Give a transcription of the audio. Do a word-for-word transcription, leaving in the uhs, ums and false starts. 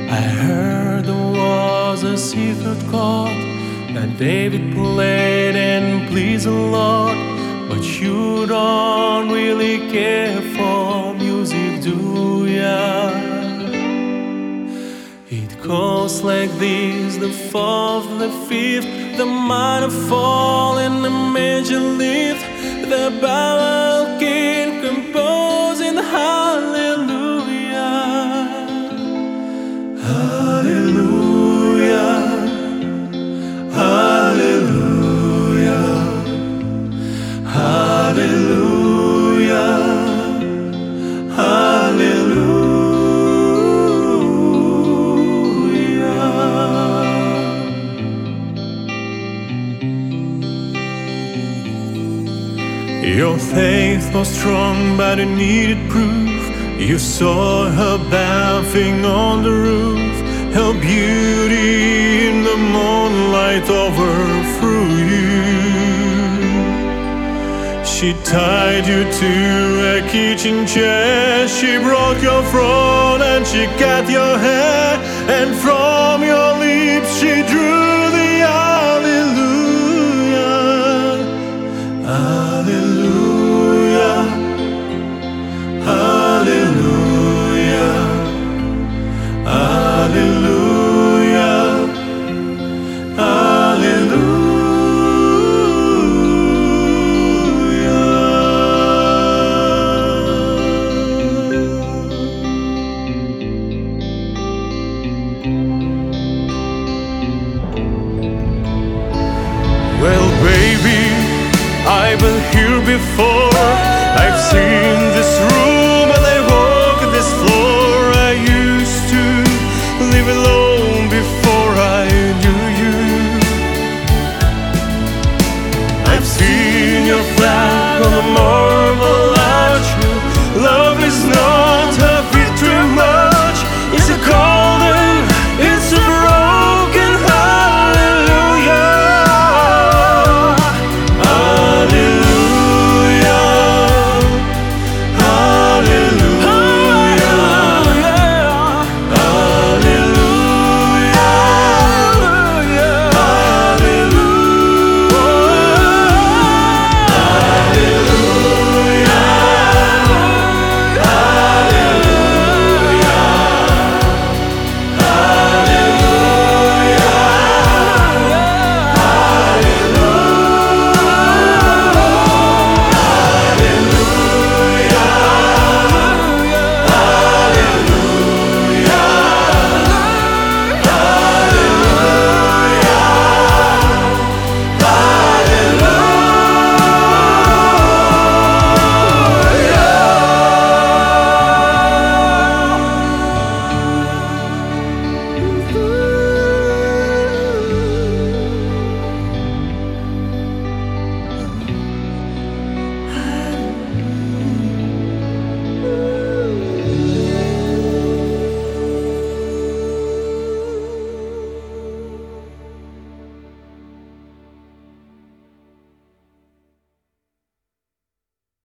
I heard there was a secret chord that David played and pleased the Lord, but you don't really care for music, do ya? It goes like this: the fourth, the fifth, the minor fall and the major lift, the Baroque composing hallelujah, hallelujah, hallelujah, hallelujah, hallelujah. Your faith was strong, but it needed proof. You saw her bathing on the roof, her beauty in the moonlight overthrew you. She tied you to a kitchen chair, she broke your throne and she cut your hair, and from your lips she drew the hallelujah, hallelujah, hallelujah, hallelujah, hallelujah. Well, baby, I've been here before. I've seen this room and I walk this floor. I used to live alone.